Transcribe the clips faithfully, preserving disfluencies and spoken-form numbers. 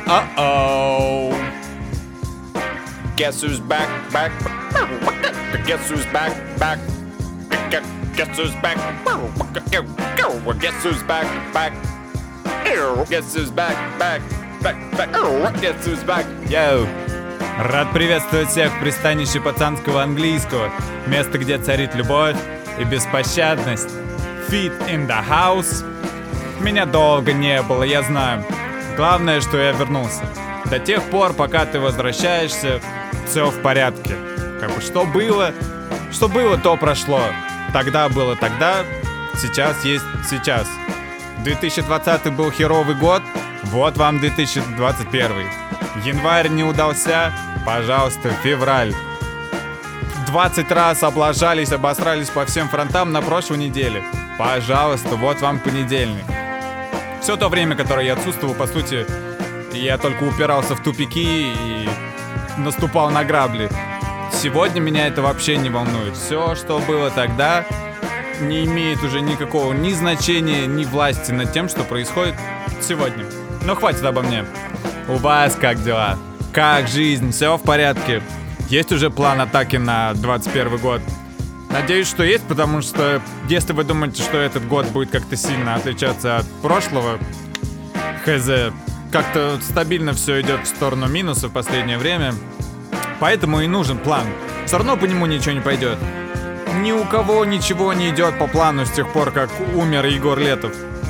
Uh-oh. Guess who's back, back? Guess who's back, back? Guess who's back? Guess who's back, back? Guess who's back, back? Back, back. Guess who's back? Yo. Рад приветствовать всех в пристанище пацанского английского. Место, где царит любовь и беспощадность. Fit in the house. Меня долго не было, я знаю. Главное, что я вернулся. До тех пор, пока ты возвращаешься, все в порядке. Как бы что было, что было, то прошло. Тогда было тогда, сейчас есть сейчас. две тысячи двадцатый был херовый год, вот вам две тысячи двадцать первый. Январь не удался, пожалуйста, февраль. двадцать раз облажались, обосрались по всем фронтам на прошлой неделе. Пожалуйста, вот вам понедельник. Все то время, которое я отсутствовал, по сути, я только упирался в тупики и наступал на грабли. Сегодня меня это вообще не волнует. Все, что было тогда, не имеет уже никакого ни значения, ни власти над тем, что происходит сегодня. Но хватит обо мне. У вас как дела? Как жизнь? Все в порядке? Есть уже план атаки на двадцать первый год? Надеюсь, что есть, потому что если вы думаете, что этот год будет как-то сильно отличаться от прошлого, хз, как-то стабильно все идет в сторону минуса в последнее время, поэтому и нужен план. Все равно по нему ничего не пойдет. Ни у кого ничего не идет по плану с тех пор, как умер Егор Летов.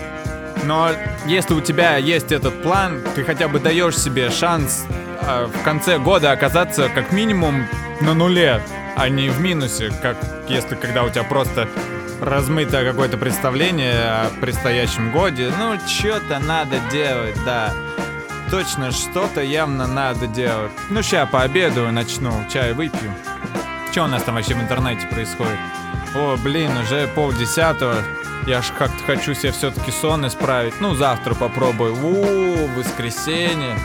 Но если у тебя есть этот план, ты хотя бы даешь себе шанс э, в конце года оказаться как минимум на нуле, а не в минусе, как если когда у тебя просто размыто какое-то представление о предстоящем годе. Ну, что-то надо делать, да. Точно, что-то явно надо делать. Ну, ща пообедаю, начну, чай выпью. Что у нас там вообще в интернете происходит? О, блин, уже полдесятого. Я ж как-то хочу себе все-таки сон исправить. Ну, завтра попробую. У, воскресенье.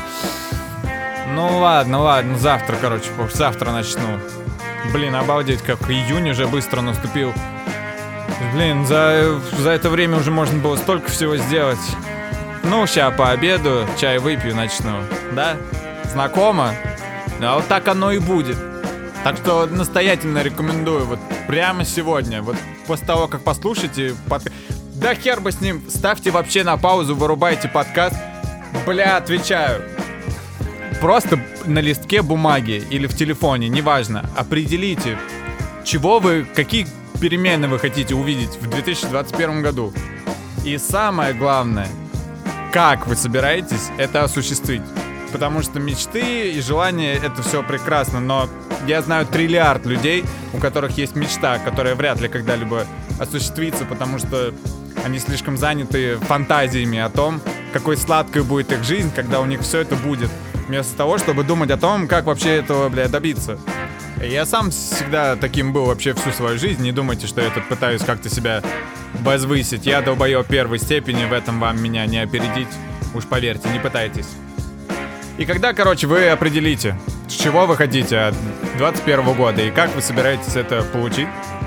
Ну, ладно, ладно, завтра, короче, завтра начну. Блин, обалдеть, как июнь уже быстро наступил. Блин, за, за это время уже можно было столько всего сделать. Ну, ща пообеду, чай выпью, начну. Да? Знакомо? Да, вот так оно и будет. Так что настоятельно рекомендую вот прямо сегодня, вот после того, как послушаете под... Да хер бы с ним, ставьте вообще на паузу, вырубайте подкаст. Бля, отвечаю. Просто на листке бумаги или в телефоне, неважно, определите, чего вы, какие перемены вы хотите увидеть в две тысячи двадцать первом году. И самое главное, как вы собираетесь это осуществить. Потому что мечты и желания — это все прекрасно, но я знаю триллиард людей, у которых есть мечта, которая вряд ли когда-либо осуществится, потому что они слишком заняты фантазиями о том, какой сладкой будет их жизнь, когда у них все это будет, вместо того, чтобы думать о том, как вообще этого, бля, добиться. Я сам всегда таким был вообще всю свою жизнь, не думайте, что я тут пытаюсь как-то себя возвысить. Я долбоёб первой степени, в этом вам меня не опередить, уж поверьте, не пытайтесь. И когда, короче, вы определите, с чего вы хотите от двадцать первого года и как вы собираетесь это получить,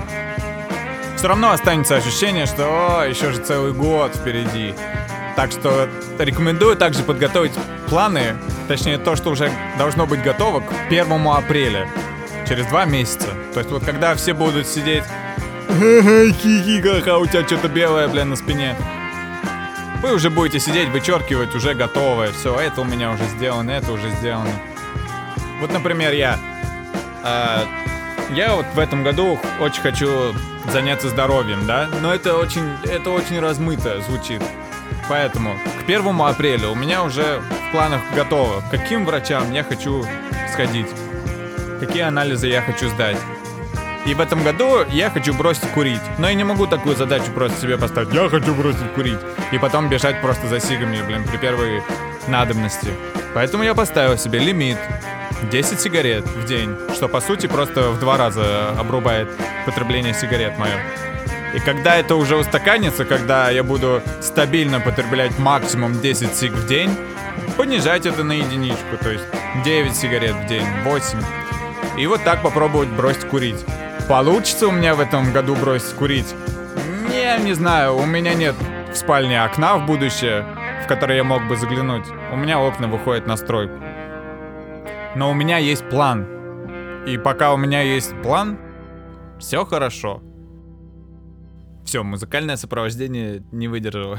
все равно останется ощущение, что о, еще же целый год впереди. Так что рекомендую также подготовить планы, точнее то, что уже должно быть готово к первому апреля, через два месяца. То есть вот когда все будут сидеть, хи-хи-ха-ха, у тебя что-то белое, бля, на спине. Вы уже будете сидеть, вычеркивать уже готовое. Все, это у меня уже сделано, это уже сделано. Вот, например, я. Э, я вот в этом году очень хочу заняться здоровьем, да? Но это очень, это очень размыто звучит. Поэтому к первому апреля у меня уже в планах готово. К каким врачам я хочу сходить? Какие анализы я хочу сдать? И в этом году я хочу бросить курить. Но я не могу такую задачу просто себе поставить. Я хочу бросить курить. И потом бежать просто за сигами, блин, при первой надобности. Поэтому я поставил себе лимит десять сигарет в день. Что, по сути, просто в два раза обрубает потребление сигарет мое. И когда это уже устаканится, когда я буду стабильно потреблять максимум десять сиг в день, понижать это на единичку. То есть девять сигарет в день, восемь. И вот так попробовать бросить курить. Получится у меня в этом году бросить курить? Не, не знаю, у меня нет в спальне окна в будущее. в который я мог бы заглянуть, у меня окна выходят на стройку. Но у меня есть план. И пока у меня есть план, все хорошо. Все, музыкальное сопровождение не выдержало.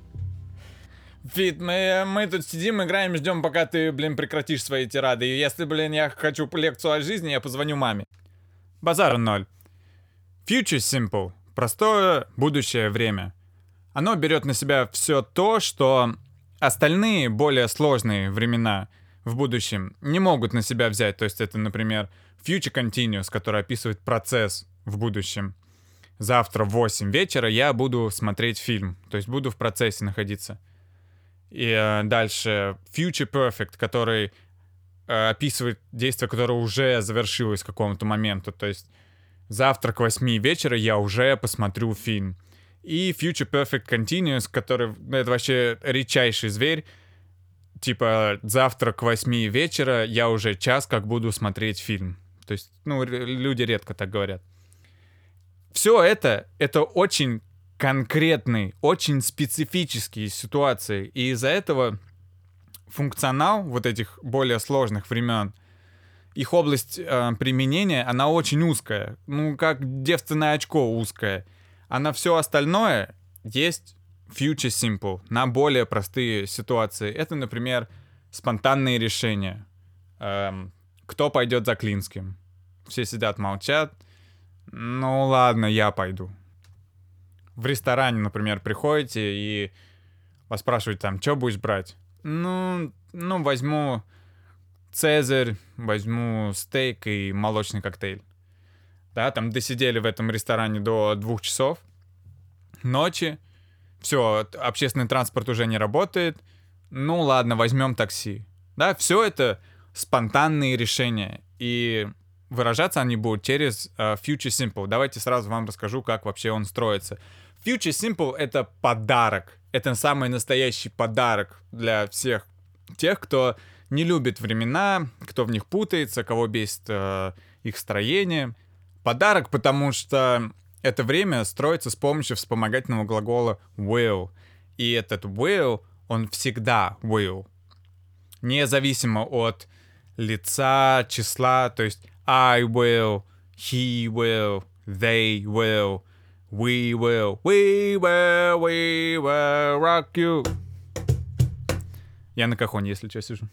Фит, мы, мы тут сидим, играем, ждем, пока ты, блин, прекратишь свои тирады. И если, блин, я хочу лекцию о жизни, я позвоню маме. Базар ноль. Future simple. Простое будущее время. Оно берет на себя все то, что остальные более сложные времена в будущем не могут на себя взять. То есть это, например, future continuous, который описывает процесс в будущем. Завтра в восемь вечера я буду смотреть фильм. То есть буду в процессе находиться. И э, дальше future perfect, который э, описывает действие, которое уже завершилось к какому-то моменту. То есть завтра к восьми вечера я уже посмотрю фильм. И future perfect continuous, который, ну, это вообще редчайший зверь. Типа завтра к восьми вечера я уже час как буду смотреть фильм. То есть, ну, люди редко так говорят. Все это, это очень конкретные, очень специфические ситуации. И из-за этого функционал вот этих более сложных времен, их область э, применения, она очень узкая. Ну, как девственное очко узкое. А на все остальное есть future simple, на более простые ситуации. Это, например, спонтанные решения. Эм, кто пойдет за Клинским? Все сидят, молчат. Ну ладно, я пойду. В ресторане, например, приходите и вас спрашивают там, что будешь брать? Ну, ну, возьму цезарь, возьму стейк и молочный коктейль. Да, там досидели в этом ресторане до двух часов ночи. Все, общественный транспорт уже не работает. Ну ладно, возьмем такси. Да, все это спонтанные решения. И выражаться они будут через uh, Future Simple. Давайте сразу вам расскажу, как вообще он строится. Future Simple — это подарок. Это самый настоящий подарок для всех тех, кто не любит времена, кто в них путается, кого бесит uh, их строение. Подарок, потому что это время строится с помощью вспомогательного глагола will. И этот will, он всегда will. Независимо от лица, числа, то есть I will, he will, they will, we will, we will, we will rock you. Я на кахоне, если что, сижу.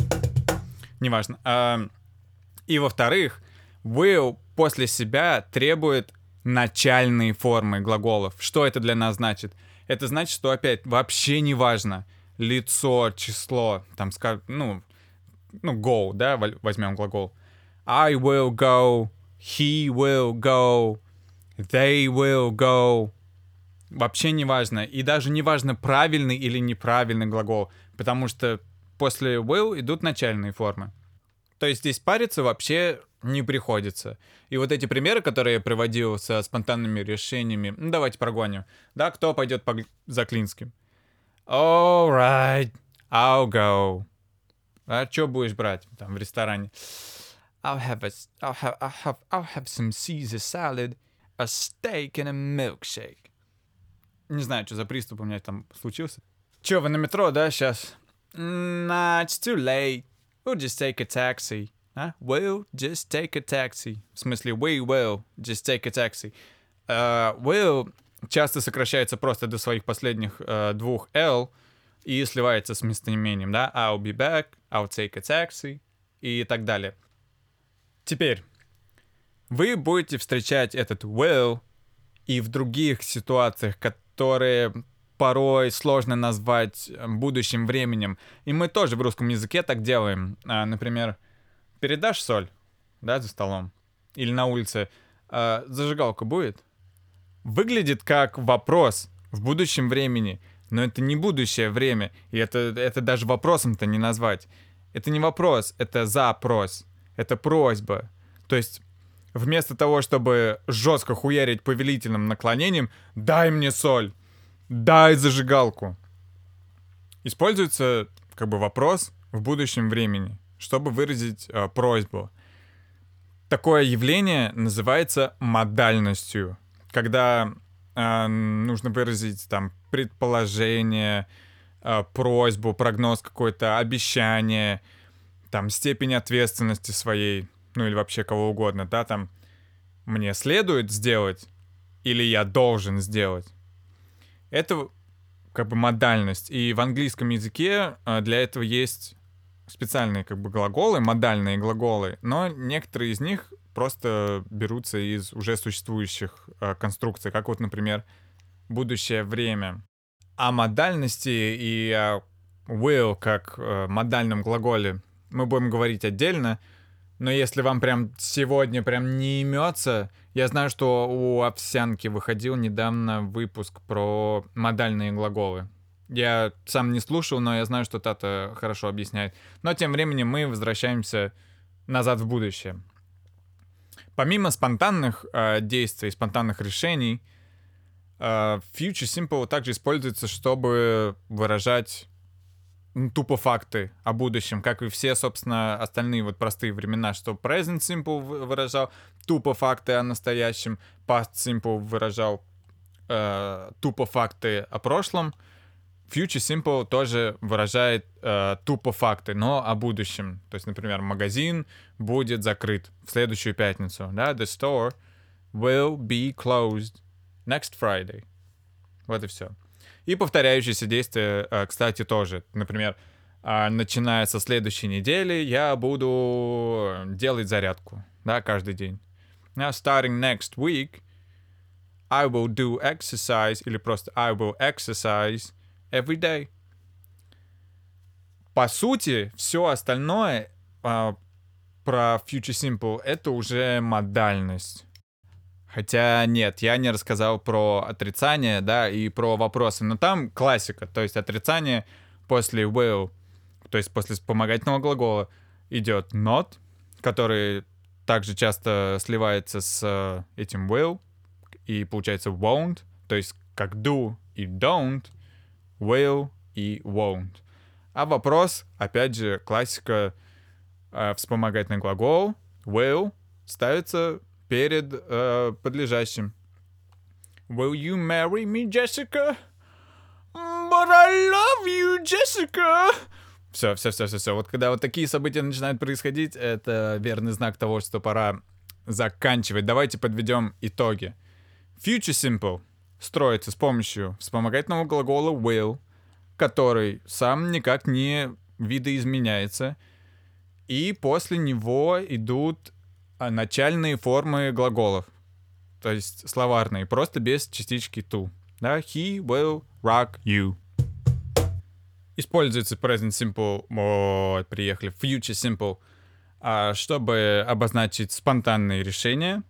Неважно. А, и во-вторых, will после себя требует начальные формы глаголов. Что это для нас значит? Это значит, что опять вообще не важно лицо, число, там, скажем, ну, ну, go, да, возьмем глагол. I will go, he will go, they will go. Вообще не важно. И даже не важно, правильный или неправильный глагол, потому что после will идут начальные формы. То есть здесь париться вообще не приходится. И вот эти примеры, которые я приводил со спонтанными решениями, ну, давайте прогоним. Да, кто пойдет по... за Клинским? All right, I'll go. А что будешь брать там в ресторане? I'll have a, I'll have, I'll have, I'll have some Caesar salad, a steak and a milkshake. Не знаю, что за приступ у меня там случился. Че, вы на метро, да, сейчас? Nah, it's too late. We'll just take a taxi. А? We'll just take a taxi. В смысле, we will just take a taxi. Uh, will часто сокращается просто до своих последних uh, двух L и сливается с местоимением, да? I'll be back, I'll take a taxi и так далее. Теперь, вы будете встречать этот will и в других ситуациях, которые порой сложно назвать будущим временем. И мы тоже в русском языке так делаем. А, например, передашь соль, да, за столом? Или на улице а, зажигалка будет? Выглядит как вопрос в будущем времени, но это не будущее время, и это, это даже вопросом-то не назвать. Это не вопрос, это запрос, это просьба. То есть вместо того, чтобы жестко хуярить повелительным наклонением «дай мне соль», «дай зажигалку», используется как бы вопрос в будущем времени, чтобы выразить э, просьбу. Такое явление называется модальностью, когда э, нужно выразить там предположение, э, просьбу, прогноз какой-то, обещание, там, степень ответственности своей, ну или вообще кого угодно, да, там, мне следует сделать или я должен сделать. Это как бы модальность. И в английском языке э, для этого есть специальные как бы глаголы, модальные глаголы, но некоторые из них просто берутся из уже существующих э, конструкций, как вот, например, будущее время. О модальности и о will как э, модальном глаголе мы будем говорить отдельно, но если вам прям сегодня прям не имется, я знаю, что у Овсянки выходил недавно выпуск про модальные глаголы. Я сам не слушал, но я знаю, что Тата хорошо объясняет. Но тем временем мы возвращаемся назад в будущее. Помимо спонтанных э, действий, спонтанных решений, э, Future Simple также используется, чтобы выражать ну, тупо факты о будущем, как и все, собственно, остальные вот простые времена, что Present Simple выражал тупо факты о настоящем, Past Simple выражал э, тупо факты о прошлом, Future Simple тоже выражает э, тупо факты, но о будущем. То есть, например, магазин будет закрыт в следующую пятницу. Да? The store will be closed next Friday. Вот и все. И повторяющиеся действия, э, кстати, тоже. Например, э, начиная со следующей недели я буду делать зарядку, да, каждый день. Now, starting next week, I will do exercise, или просто I will exercise every day. По сути, все остальное э, про Future Simple — это уже модальность. Хотя нет, я не рассказал про отрицание, да, и про вопросы. Но там классика, то есть отрицание после will, то есть после вспомогательного глагола идет not, который также часто сливается с э, этим will, и получается won't, то есть как do и don't, will и won't. А вопрос, опять же, классика, э, вспомогательный глагол will ставится перед э, подлежащим. Will you marry me, Jessica? But I love you, Jessica. Все, все, все, все, все. Вот когда вот такие события начинают происходить, это верный знак того, что пора заканчивать. Давайте подведем итоги. Future Simple строится с помощью вспомогательного глагола will, который сам никак не видоизменяется, и после него идут начальные формы глаголов, то есть словарные, просто без частички to. Да? He will rock you. Используется present simple, вот, приехали, future simple, чтобы обозначить спонтанные решения,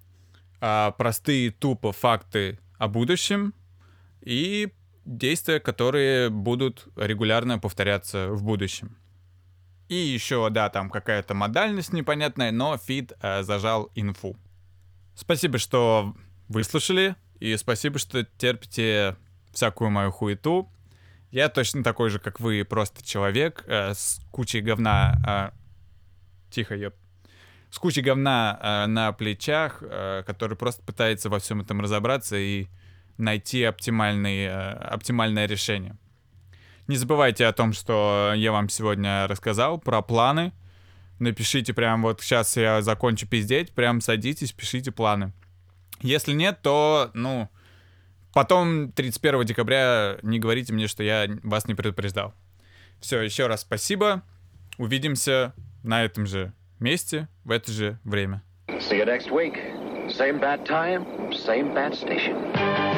простые тупо факты о будущем и действия, которые будут регулярно повторяться в будущем. И еще, да, там какая-то модальность непонятная, но Фит э, зажал инфу. Спасибо, что выслушали, и спасибо, что терпите всякую мою хуету. Я точно такой же, как вы, просто человек э, с кучей говна... Э, тихо, ёп. С кучей говна э, на плечах, э, который просто пытается во всем этом разобраться и найти оптимальный, э, оптимальное решение. Не забывайте о том, что я вам сегодня рассказал про планы. Напишите прям вот сейчас я закончу пиздеть, прям садитесь, пишите планы. Если нет, то, ну, потом тридцать первого декабря не говорите мне, что я вас не предупреждал. Все, еще раз спасибо. Увидимся на этом же месте в это же время. See you next week. Same bad time, same bad station.